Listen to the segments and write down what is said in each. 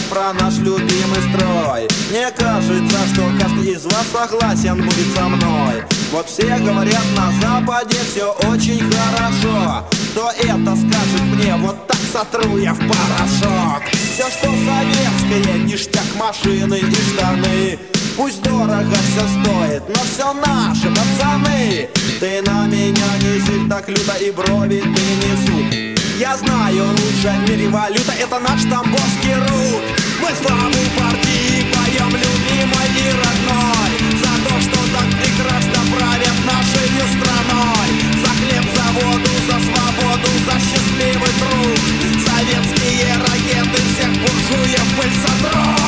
про наш любимый строй. Мне кажется, что каждый из вас согласен будет со мной. Вот все говорят, на Западе все очень хорошо. Кто это скажет мне, вот так сотру я в порошок. Все, что советское, ништяк, машины и штаны. Пусть дорого все стоит, но все наши пацаны. Ты на меня не зырь так люто и брови ты не суд. Я знаю, лучшая в мире валюта — это наш тамбовский рут. Мы славу партии поем, любимой и родной, за то, что так прекрасно правят нашей страной. За хлеб, за воду, за свободу, за счастливый труд. Советские ракеты всех буржуев пыль сотрут.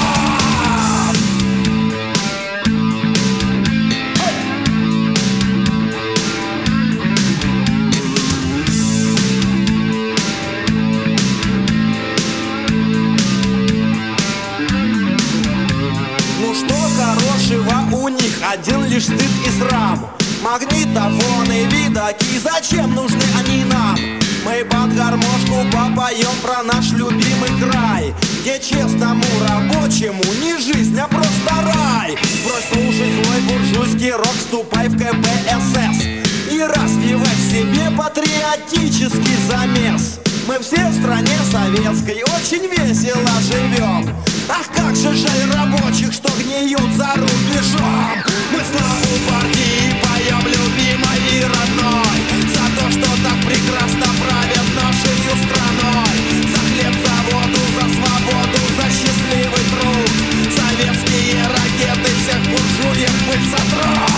У них один лишь стыд и срам. Магнитофоны, видаки, зачем нужны они нам? Мы под гармошку попоем про наш любимый край, где честному рабочему не жизнь, а просто рай. Брось слушай свой буржуйский рок, вступай в КПСС и развивай в себе патриотический замес. Мы все в стране советской очень весело живем. Ах, как же жаль рабочих, что гниют за рубежом. Мы славу партии поем, любимой и родной, за то, что так прекрасно правят нашей страной. За хлеб, за воду, за свободу, за счастливый труд. Советские ракеты всех буржуев пыль сотрут.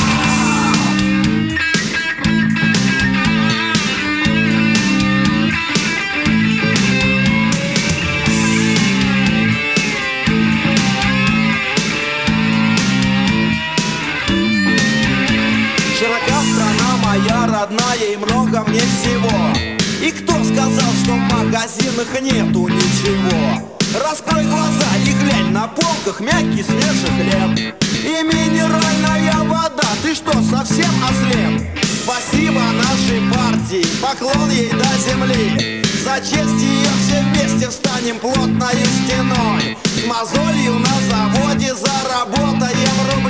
Моя родная, и много мне всего. И кто сказал, что в магазинах нету ничего? Раскрой глаза и глянь, на полках мягкий свежий хлеб и минеральная вода. Ты что, совсем ослеп? Спасибо нашей партии, поклон ей до земли. За честь ее все вместе встанем плотною стеной. С мозолью на заводе заработаем рубли.